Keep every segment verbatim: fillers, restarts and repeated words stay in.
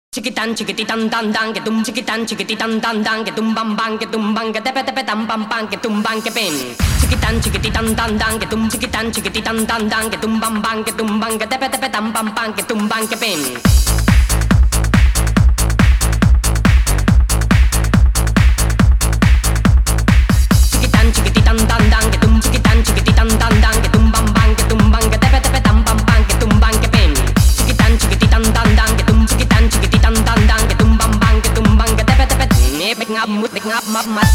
Chiquitan chiquititan dan dan que tum chiquitan chiquititan dan dan que tum bam bam que tum bam que tepe tepe tam pam pam que tum bam que pim. Chiquitan chiquititan dan dan que tum chiquitan chiquititan dan dan que tum bam bam que tum bam que tepe tepe tam pam pam que tum bam que pim. Chiquitan chiquititan dan dan que tum chiquitan chiquititan dan dan que tum bam bam que tum bam que tepe tepe tam pam pam que tum bam que pim. Chiquitan chiquititan dan dan que tum chiquitan chiquititan dan dan que tum bam bam que tum bam que tepe tepe me pick up mut pick up map mat.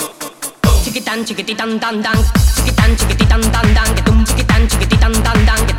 Chiquititan chiquititan dan dan chiquitan chiquititan dan dan que tum chiquitan chiquititan dan dan que